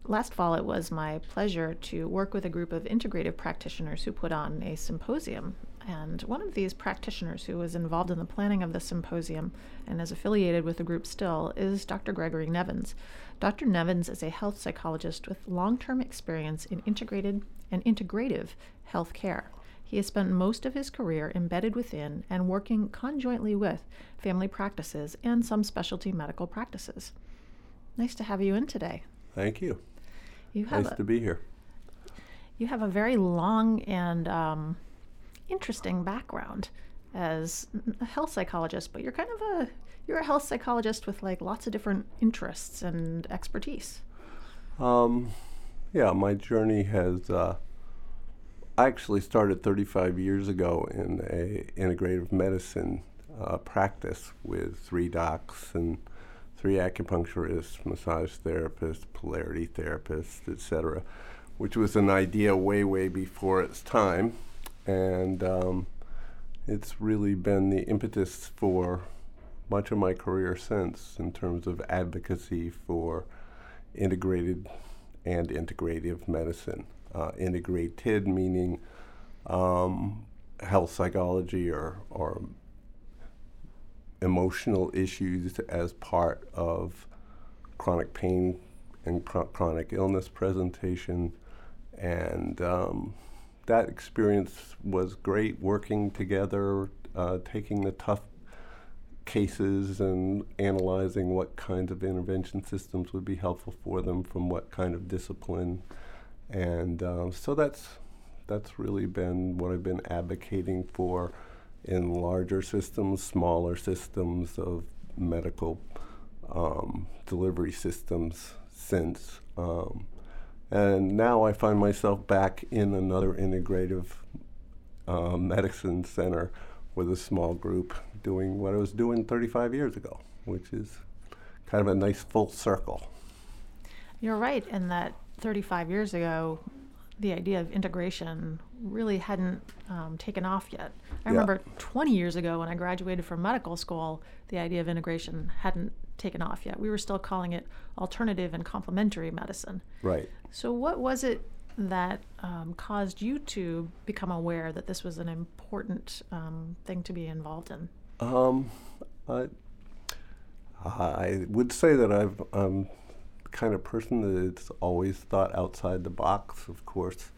last fall, it was my pleasure to work with a group of integrative practitioners who put on a symposium. And one of these practitioners who was involved in the planning of the symposium and is affiliated with the group still is Dr. Gregory Nevins. Dr. Nevins is a health psychologist with long-term experience in integrated and integrative health care. He has spent most of his career embedded within and working conjointly with family practices and some specialty medical practices. Nice to have you in today. Thank you. Nice to be here. You have a very long and interesting background as a health psychologist, but you're a health psychologist with like lots of different interests and expertise. Yeah, my journey has. I actually started 35 years ago in a integrative medicine practice with 3 docs and 3 acupuncturists, massage therapists, polarity therapists, etc., which was an idea way before its time. And it's really been the impetus for much of my career since in terms of advocacy for integrated and integrative medicine. Integrated meaning health psychology or emotional issues as part of chronic pain and chronic illness presentation. And that experience was great, working together, taking the tough cases and analyzing what kinds of intervention systems would be helpful for them from what kind of discipline. And so that's really been what I've been advocating for in larger systems, smaller systems of medical delivery systems since. And now I find myself back in another integrative medicine center with a small group doing what I was doing 35 years ago, which is kind of a nice full circle. You're right in that 35 years ago, the idea of integration really hadn't taken off yet. I remember 20 years ago when I graduated from medical school, the idea of integration hadn't taken off yet. We were still calling it alternative and complementary medicine. Right. So what was it that caused you to become aware that this was an important thing to be involved in? I would say that I'm kind of person that's always thought outside the box. Of course,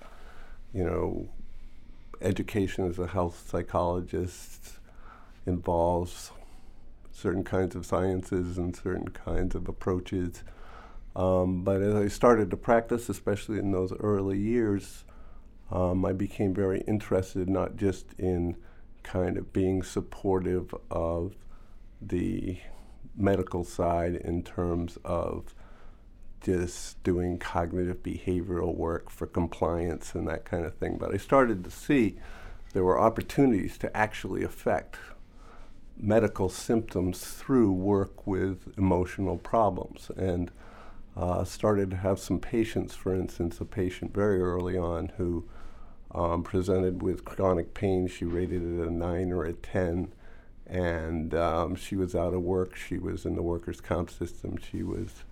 education as a health psychologist involves certain kinds of sciences and certain kinds of approaches. But as I started to practice, especially in those early years, I became very interested not just in kind of being supportive of the medical side in terms of just doing cognitive behavioral work for compliance and that kind of thing. But I started to see there were opportunities to actually affect medical symptoms through work with emotional problems. And started to have some patients, for instance, a patient very early on who presented with chronic pain. She rated it a 9 or a 10. And she was out of work. She was in the workers' comp system. She was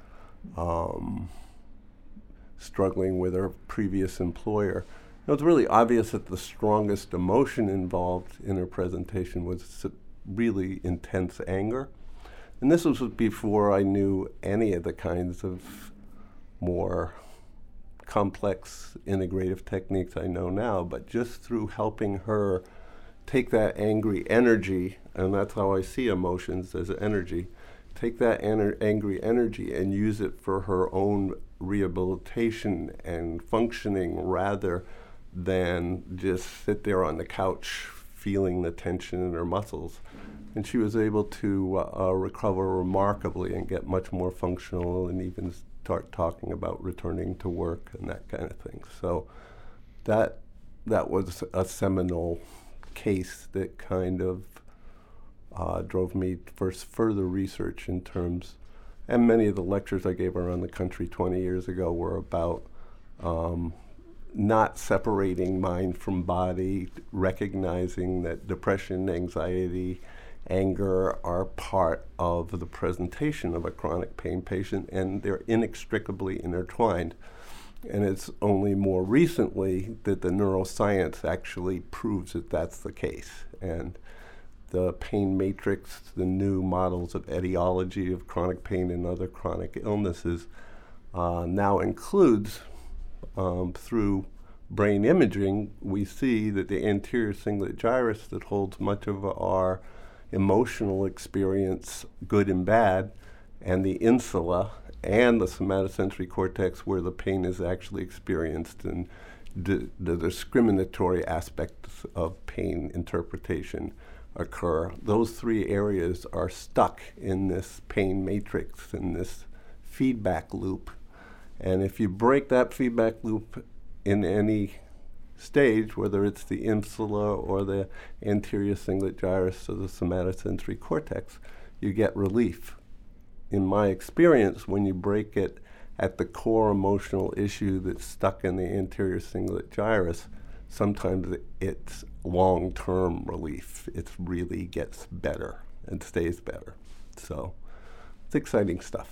struggling with her previous employer. It was really obvious that the strongest emotion involved in her presentation was really intense anger. And this was before I knew any of the kinds of more complex integrative techniques I know now, but just through helping her take that angry energy, and that's how I see emotions, as energy, take that angry energy and use it for her own rehabilitation and functioning rather than just sit there on the couch feeling the tension in her muscles. And she was able to recover remarkably and get much more functional and even start talking about returning to work and that kind of thing. So that was a seminal case that kind of drove me for further research in terms, and many of the lectures I gave around the country 20 years ago were about not separating mind from body, recognizing that depression, anxiety, anger are part of the presentation of a chronic pain patient, and they're inextricably intertwined. And it's only more recently that the neuroscience actually proves that that's the case. And the pain matrix, the new models of etiology of chronic pain and other chronic illnesses, now includes, through brain imaging, we see that the anterior cingulate gyrus that holds much of our emotional experience, good and bad, and the insula and the somatosensory cortex where the pain is actually experienced, and the discriminatory aspects of pain interpretation occur. Those three areas are stuck in this pain matrix, in this feedback loop. And if you break that feedback loop in any stage, whether it's the insula or the anterior cingulate gyrus or the somatosensory cortex, you get relief. In my experience, when you break it at the core emotional issue that's stuck in the anterior cingulate gyrus, sometimes it's long-term relief. It really gets better and stays better. So it's exciting stuff.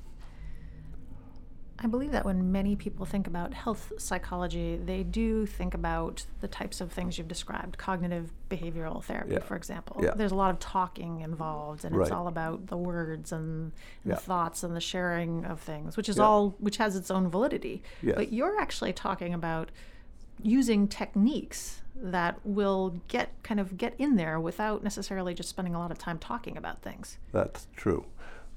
I believe that when many people think about health psychology, they do think about the types of things you've described, cognitive behavioral therapy, for example. Yeah. There's a lot of talking involved, and it's Right. all about the words and Yeah. the thoughts and the sharing of things, which is Yeah. which has its own validity. Yes. But you're actually talking about using techniques that will get in there without necessarily just spending a lot of time talking about things. That's true.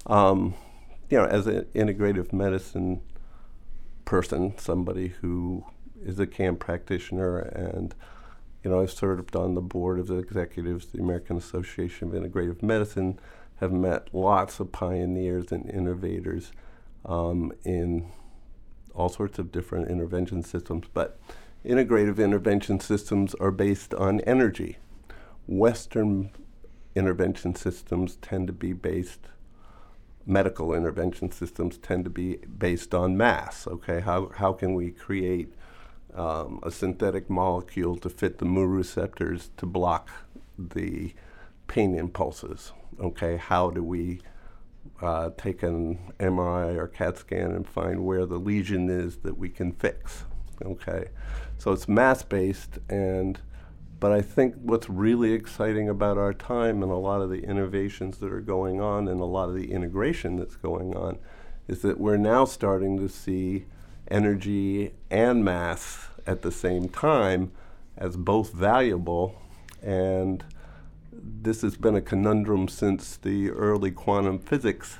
As an integrative medicine person, somebody who is a CAM practitioner, and I've served on the board of the executives of the American Association of Integrative Medicine, have met lots of pioneers and innovators in all sorts of different intervention systems. But integrative intervention systems are based on energy. Western intervention systems tend to be medical intervention systems tend to be based on mass. Okay, how can we create a synthetic molecule to fit the mu receptors to block the pain impulses? Okay, how do we take an MRI or CAT scan and find where the lesion is that we can fix? Okay, so it's mass-based, but I think what's really exciting about our time and a lot of the innovations that are going on and a lot of the integration that's going on is that we're now starting to see energy and mass at the same time as both valuable. And this has been a conundrum since the early quantum physics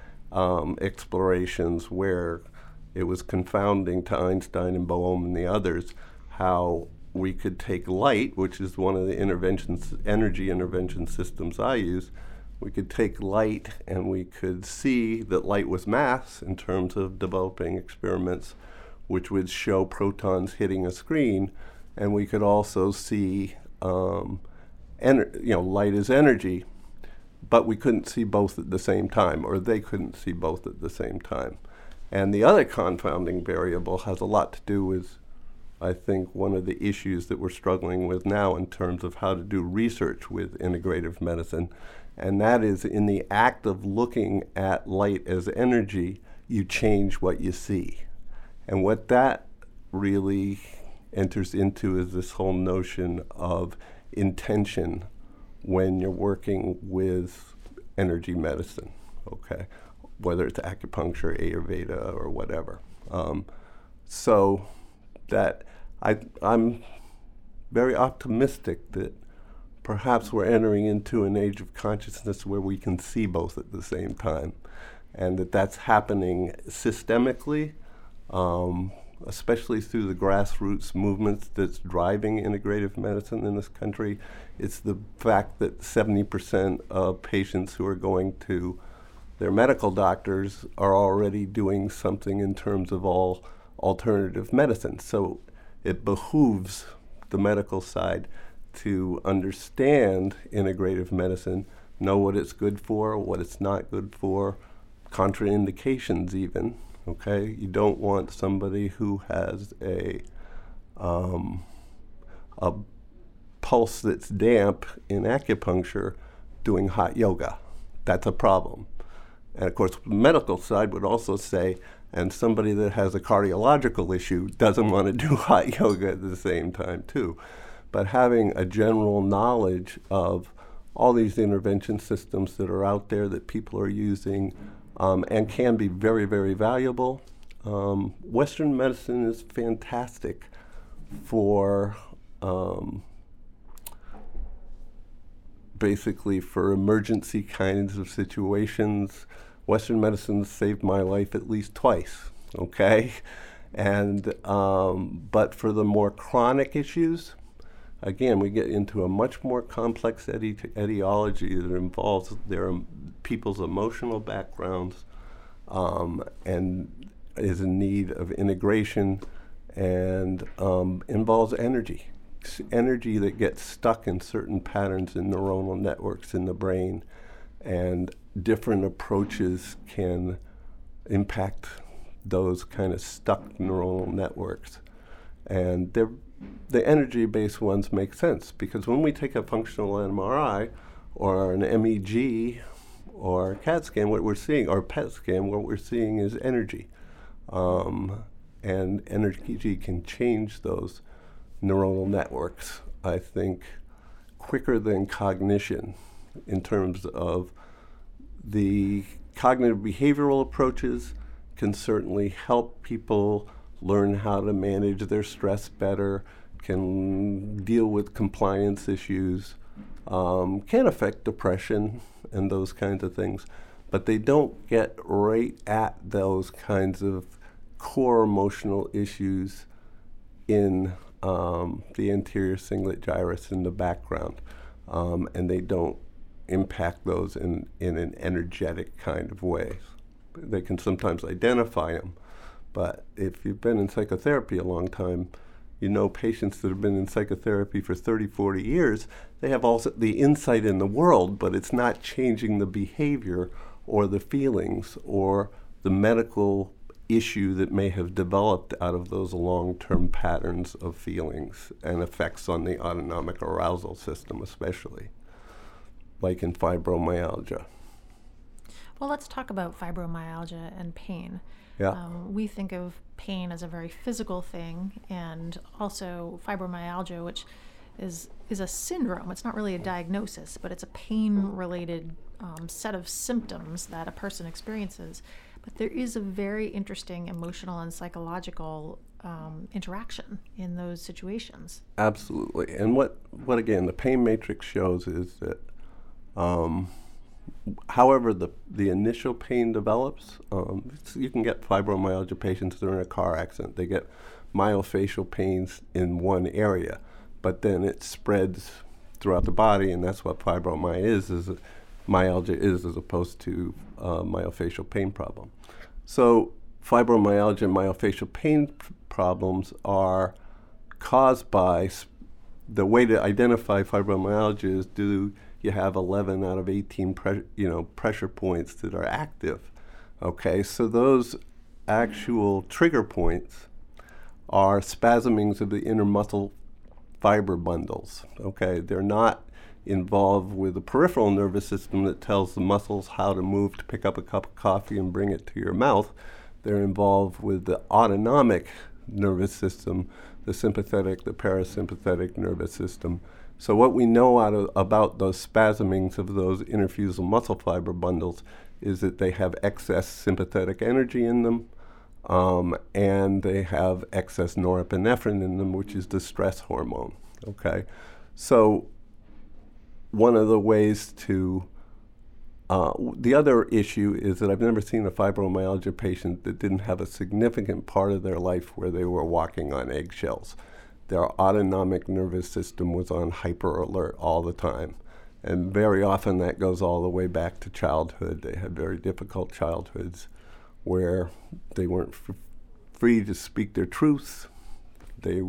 explorations, where it was confounding to Einstein and Bohm and the others how we could take light, which is one of the energy intervention systems I use. We could take light and we could see that light was mass in terms of developing experiments which would show protons hitting a screen, and we could also see light is energy, but we couldn't see both at the same time, or they couldn't see both at the same time. And the other confounding variable has a lot to do with, I think, one of the issues that we're struggling with now in terms of how to do research with integrative medicine, and that is in the act of looking at light as energy, you change what you see. And what that really enters into is this whole notion of intention when you're working with energy medicine, okay? Whether it's acupuncture, Ayurveda, or whatever. So that I'm very optimistic that perhaps we're entering into an age of consciousness where we can see both at the same time, and that's happening systemically, especially through the grassroots movements that's driving integrative medicine in this country. It's the fact that 70% of patients who are going to their medical doctors are already doing something in terms of all alternative medicine. So it behooves the medical side to understand integrative medicine, know what it's good for, what it's not good for, contraindications even, okay? You don't want somebody who has a pulse that's damp in acupuncture doing hot yoga. That's a problem. And of course, the medical side would also say, and somebody that has a cardiological issue doesn't want to do hot yoga at the same time too. But having a general knowledge of all these intervention systems that are out there that people are using and can be very, very valuable. Western medicine is fantastic for basically for emergency kinds of situations. Western medicine saved my life at least twice, okay? And but for the more chronic issues, again, we get into a much more complex etiology that involves their people's emotional backgrounds and is in need of integration and involves energy that gets stuck in certain patterns in neuronal networks in the brain, and different approaches can impact those kind of stuck neuronal networks. And the energy-based ones make sense, because when we take a functional MRI or an MEG or CAT scan, what we're seeing, or PET scan, what we're seeing is energy. And energy can change those neuronal networks, I think, quicker than cognition in terms of the cognitive behavioral approaches can certainly help people learn how to manage their stress better, can deal with compliance issues, can affect depression and those kinds of things, but they don't get right at those kinds of core emotional issues in the anterior cingulate gyrus in the background, and they don't impact those in an energetic kind of way. They can sometimes identify them, but if you've been in psychotherapy a long time, you know patients that have been in psychotherapy for 30, 40 years, they have also the insight in the world, but it's not changing the behavior or the feelings or the medical issue that may have developed out of those long-term patterns of feelings and effects on the autonomic arousal system, especially, like in fibromyalgia. Well, let's talk about fibromyalgia and pain. Yeah. We think of pain as a very physical thing, and also fibromyalgia, which is a syndrome. It's not really a diagnosis, but it's a pain-related set of symptoms that a person experiences. But there is a very interesting emotional and psychological interaction in those situations. Absolutely. And what again, the pain matrix shows is that however the initial pain develops, you can get fibromyalgia patients that are in a car accident. They get myofascial pains in one area, but then it spreads throughout the body, and that's what myalgia is as opposed to myofascial pain problem. So fibromyalgia and myofascial pain problems are caused by, the way to identify fibromyalgia is, do you have 11 out of 18 pressure points that are active? Okay, so those actual trigger points are spasmings of the inner muscle fiber bundles. Okay, they're not involved with the peripheral nervous system that tells the muscles how to move to pick up a cup of coffee and bring it to your mouth. They're involved with the autonomic nervous system, the sympathetic, the parasympathetic nervous system. So what we know about those spasmings of those interfusal muscle fiber bundles is that they have excess sympathetic energy in them, and they have excess norepinephrine in them, which is the stress hormone. Okay, so one of the ways to, the other issue is that I've never seen a fibromyalgia patient that didn't have a significant part of their life where they were walking on eggshells. Their autonomic nervous system was on hyper alert all the time. And very often that goes all the way back to childhood. They had very difficult childhoods where they weren't free to speak their truths. They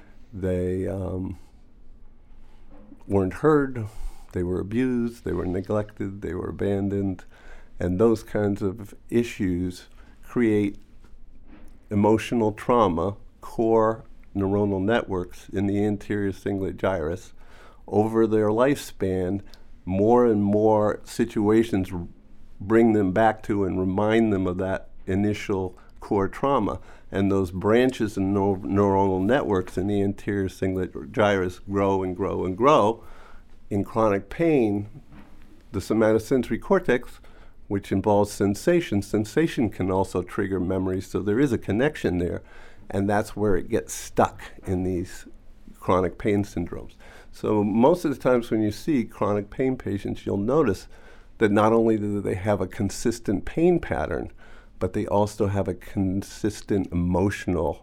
weren't heard. They were abused, they were neglected, they were abandoned, and those kinds of issues create emotional trauma, core neuronal networks in the anterior cingulate gyrus over their lifespan more and more situations bring them back to and remind them of that initial core trauma. And those branches and neuronal networks in the anterior cingulate gyrus grow and grow and grow. In chronic pain, the somatosensory cortex, which involves sensation can also trigger memories, so there is a connection there, and that's where it gets stuck in these chronic pain syndromes. So most of the times when you see chronic pain patients, you'll notice that not only do they have a consistent pain pattern, but they also have a consistent emotional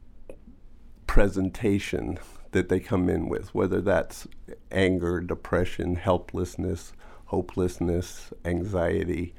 presentation that they come in with, whether that's anger, depression, helplessness, hopelessness, anxiety,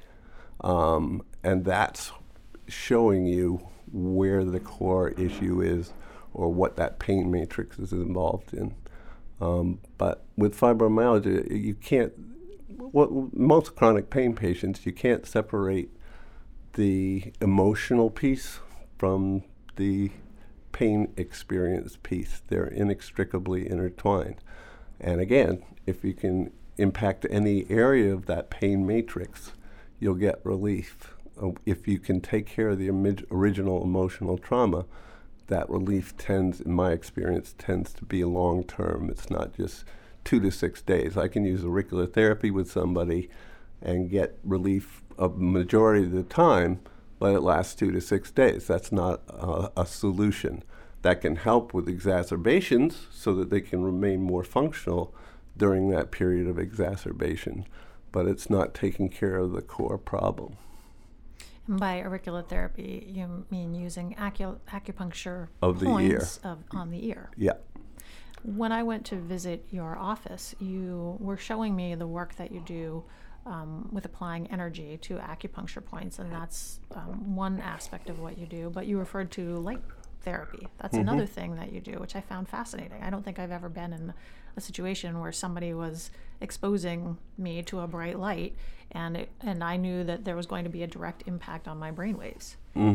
and that's showing you where the core issue is or what that pain matrix is involved in. But with fibromyalgia, you can't, most chronic pain patients, you can't separate the emotional piece from the pain experience piece. They're inextricably intertwined. And again, if you can impact any area of that pain matrix, you'll get relief. If you can take care of the original emotional trauma, that relief tends, in my experience, tends to be long term. It's not just 2 to 6 days. I can use auricular therapy with somebody and get relief a majority of the time, but it lasts 2 to 6 days. That's not a solution. That can help with exacerbations so that they can remain more functional during that period of exacerbation, but it's not taking care of the core problem. And by auricular therapy, you mean using acupuncture of the points ear. On the ear? Yeah. When I went to visit your office, you were showing me the work that you do with applying energy to acupuncture points, and that's one aspect of what you do, but you referred to light therapy. That's another thing that you do, which I found fascinating. I don't think I've ever been in a situation where somebody was exposing me to a bright light, and I knew that there was going to be a direct impact on my brainwaves.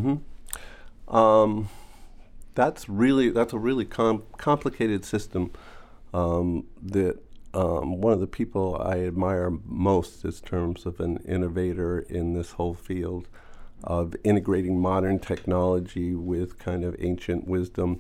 That's a really complicated system that one of the people I admire most in terms of an innovator in this whole field of integrating modern technology with kind of ancient wisdom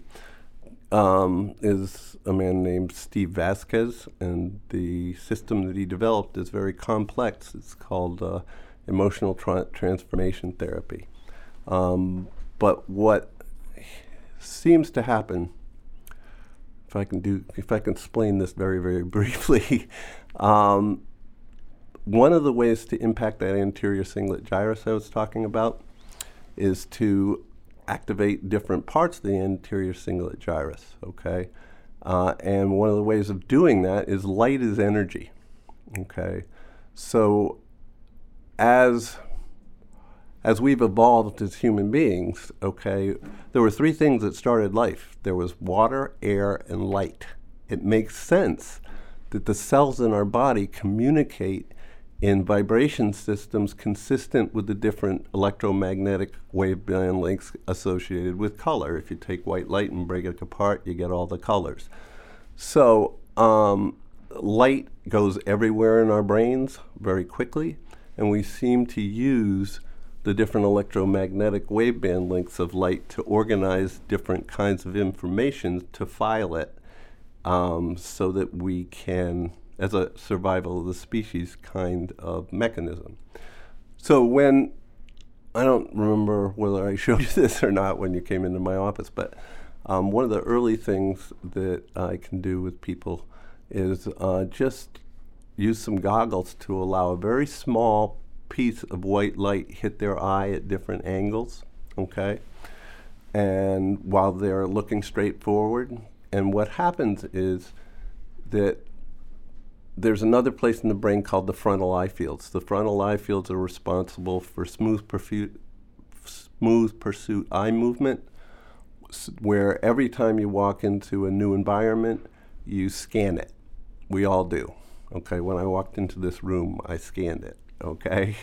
is a man named Steve Vasquez, and the system that he developed is very complex. It's called emotional transformation therapy. But what seems to happen, if I can explain this very, very briefly, one of the ways to impact that anterior cingulate gyrus I was talking about is to activate different parts of the anterior cingulate gyrus, okay? And one of the ways of doing that is light is energy, okay? So as we've evolved as human beings, okay, there were 3 things that started life. There was water, air, and light. It makes sense that the cells in our body communicate in vibration systems consistent with the different electromagnetic waveband lengths associated with color. If you take white light and break it apart, you get all the colors. So light goes everywhere in our brains very quickly, and we seem to use the different electromagnetic waveband lengths of light to organize different kinds of information to file it so that we can, as a survival of the species kind of mechanism. So when, I don't remember whether I showed you this or not when you came into my office, but one of the early things that I can do with people is just use some goggles to allow a very small piece of white light hit their eye at different angles, okay? And while they're looking straight forward, and what happens is that there's another place in the brain called the frontal eye fields. The frontal eye fields are responsible for smooth pursuit eye movement, where every time you walk into a new environment, you scan it. We all do. Okay, when I walked into this room, I scanned it. Okay,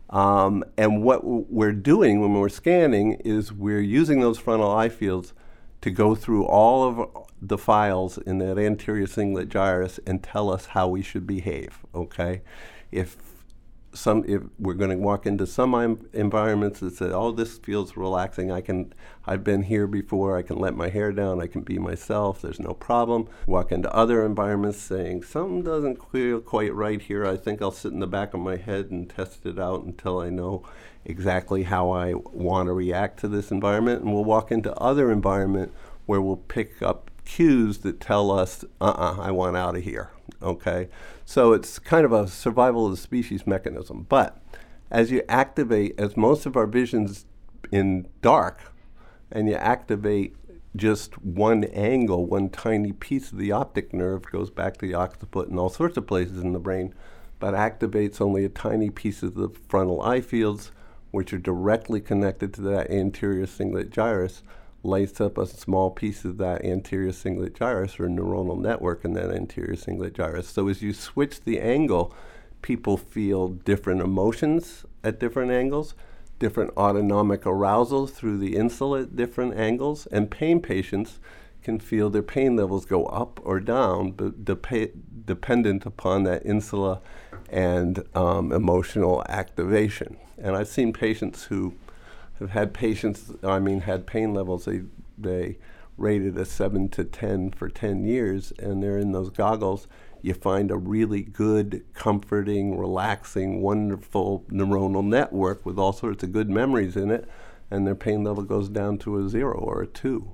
and what we're doing when we're scanning is we're using those frontal eye fields to go through all of the files in that anterior cingulate gyrus and tell us how we should behave, okay? If we're going to walk into some environments that say, oh, this feels relaxing, I've been here before, I can let my hair down, I can be myself, there's no problem. Walk into other environments saying, something doesn't feel quite right here, I think I'll sit in the back of my head and test it out until I know exactly how I want to react to this environment. And we'll walk into other environment where we'll pick up cues that tell us, I want out of here, okay? So it's kind of a survival of the species mechanism. But as you activate, as most of our vision's in dark, and you activate just one angle, one tiny piece of the optic nerve, goes back to the occiput and all sorts of places in the brain, but activates only a tiny piece of the frontal eye fields, which are directly connected to that anterior cingulate gyrus, lights up a small piece of that anterior cingulate gyrus or neuronal network in that anterior cingulate gyrus. So as you switch the angle, people feel different emotions at different angles, different autonomic arousals through the insula at different angles, and pain patients can feel their pain levels go up or down, but dependent upon that insula and emotional activation. And I've seen patients who have had had pain levels they rated a 7 to 10 for 10 years, and they're in those goggles. You find a really good, comforting, relaxing, wonderful neuronal network with all sorts of good memories in it, and their pain level goes down to a 0 or a 2,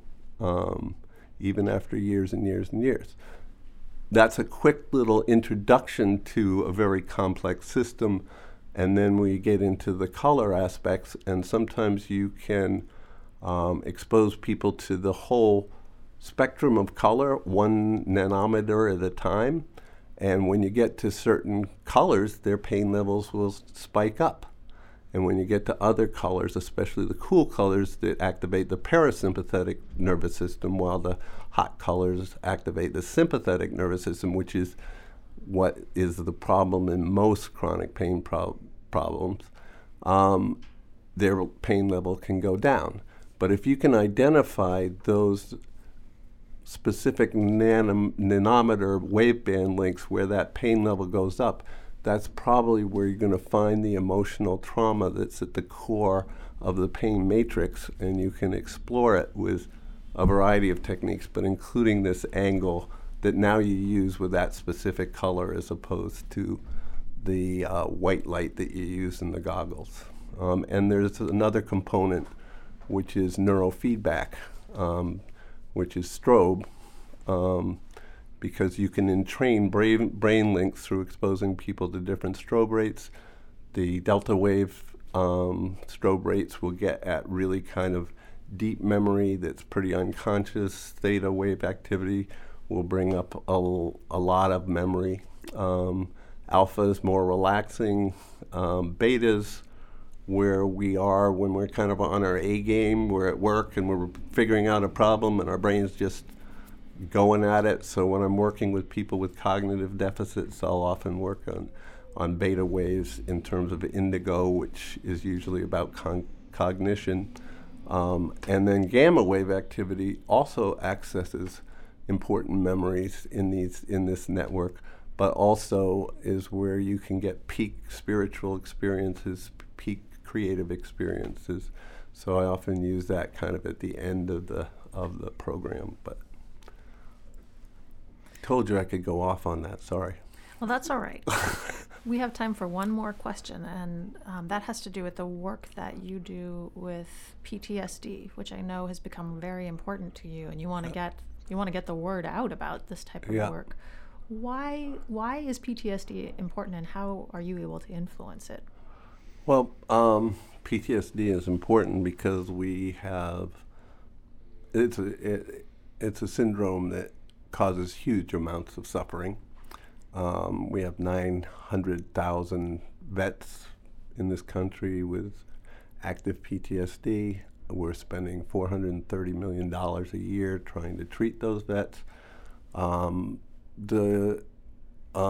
even after years and years and years. That's a quick little introduction to a very complex system. And then we get into the color aspects, and sometimes you can expose people to the whole spectrum of color, 1 nanometer at a time. And when you get to certain colors, their pain levels will spike up. And when you get to other colors, especially the cool colors that activate the parasympathetic nervous system, while the hot colors activate the sympathetic nervous system, which is what is the problem in most chronic pain problems, their pain level can go down. But if you can identify those specific nanometer waveband lengths where that pain level goes up, that's probably where you're going to find the emotional trauma that's at the core of the pain matrix, and you can explore it with a variety of techniques, but including this angle that now you use with that specific color as opposed to the white light that you use in the goggles. And there's another component, which is neurofeedback, which is strobe, because you can entrain brain links through exposing people to different strobe rates. The delta wave strobe rates will get at really kind of deep memory that's pretty unconscious. Theta wave activity will bring up a lot of memory. Alpha is more relaxing. Betas, where we are when we're kind of on our A game, we're at work and we're figuring out a problem and our brain's just going at it. So when I'm working with people with cognitive deficits, I'll often work on beta waves in terms of indigo, which is usually about cognition. And then gamma wave activity also accesses important memories in this network, but also is where you can get peak spiritual experiences, peak creative experiences. So I often use that kind of at the end of the program. But told you I could go off on that. Sorry. Well, that's all right. We have time for one more question, and that has to do with the work that you do with PTSD, which I know has become very important to you, and you want to get the word out about this type of work. Why is PTSD important, and how are you able to influence it? Well, PTSD is important because it's a syndrome that causes huge amounts of suffering. We have 900,000 vets in this country with active PTSD. We're spending $430 million a year trying to treat those vets. The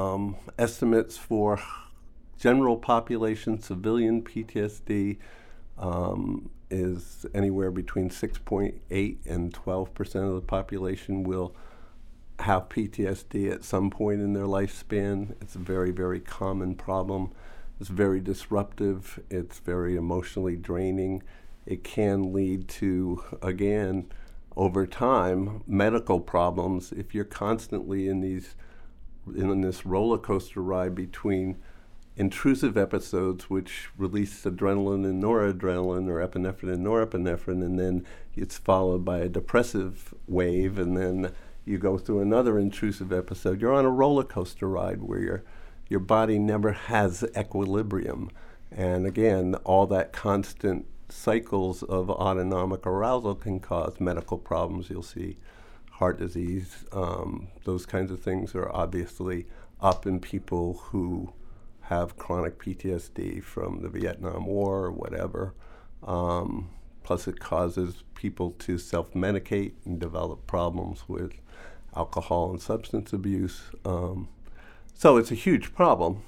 estimates for general population civilian PTSD is anywhere between 6.8 and 12% of the population will have PTSD at some point in their lifespan. It's a very, very common problem. It's very disruptive. It's very emotionally draining. It can lead to, again, over time, medical problems if you're constantly in this roller coaster ride between intrusive episodes which release adrenaline and noradrenaline, or epinephrine and norepinephrine, and then it's followed by a depressive wave, and then you go through another intrusive episode. You're on a roller coaster ride where your body never has equilibrium. And again, all that constant cycles of autonomic arousal can cause medical problems. You'll see heart disease. Those kinds of things are obviously up in people who have chronic PTSD from the Vietnam War or whatever. Plus it causes people to self-medicate and develop problems with alcohol and substance abuse. So it's a huge problem.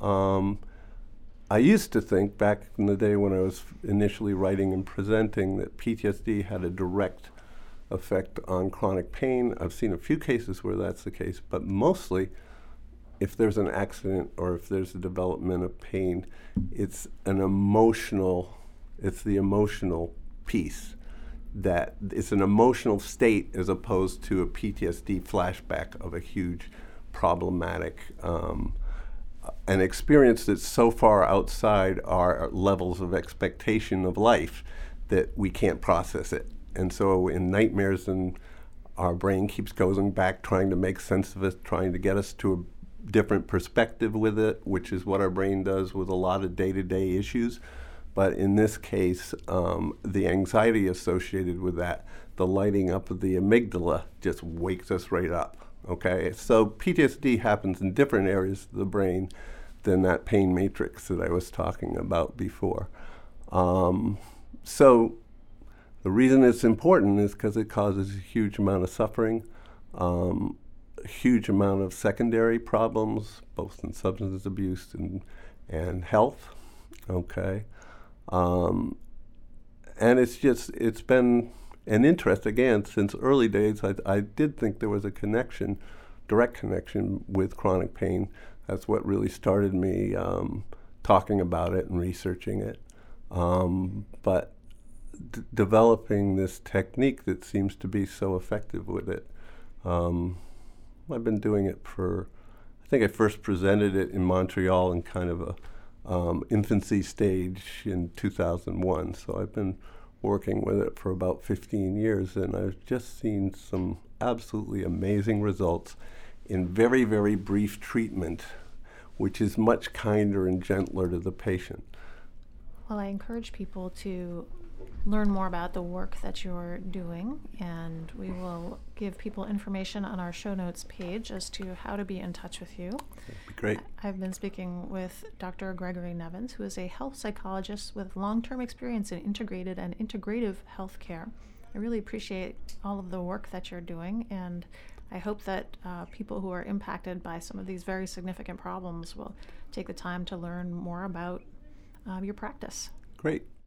I used to think back in the day when I was initially writing and presenting that PTSD had a direct effect on chronic pain. I've seen a few cases where that's the case, but mostly if there's an accident or if there's a development of pain, it's the emotional piece. That it's an emotional state as opposed to a PTSD flashback of a huge problematic an experience that's so far outside our levels of expectation of life that we can't process it. And so in nightmares, and our brain keeps going back, trying to make sense of it, trying to get us to a different perspective with it, which is what our brain does with a lot of day-to-day issues. But in this case, the anxiety associated with that, the lighting up of the amygdala, just wakes us right up. Okay, so PTSD happens in different areas of the brain than that pain matrix that I was talking about before. So the reason it's important is because it causes a huge amount of suffering, a huge amount of secondary problems, both in substance abuse and health. Okay. And it's been an interest, again, since early days. I did think there was a connection, direct connection with chronic pain. That's what really started me talking about it and researching it. But developing this technique that seems to be so effective with it. I've been doing it I think I first presented it in Montreal in kind of a infancy stage in 2001. So I've been working with it for about 15 years, and I've just seen some absolutely amazing results in very, very brief treatment, which is much kinder and gentler to the patient. Well, I encourage people to learn more about the work that you're doing, and we will give people information on our show notes page as to how to be in touch with you. That'd be great. I've been speaking with Dr. Gregory Nevins, who is a health psychologist with long-term experience in integrated and integrative health care. I really appreciate all of the work that you're doing, and I hope that people who are impacted by some of these very significant problems will take the time to learn more about your practice. Great.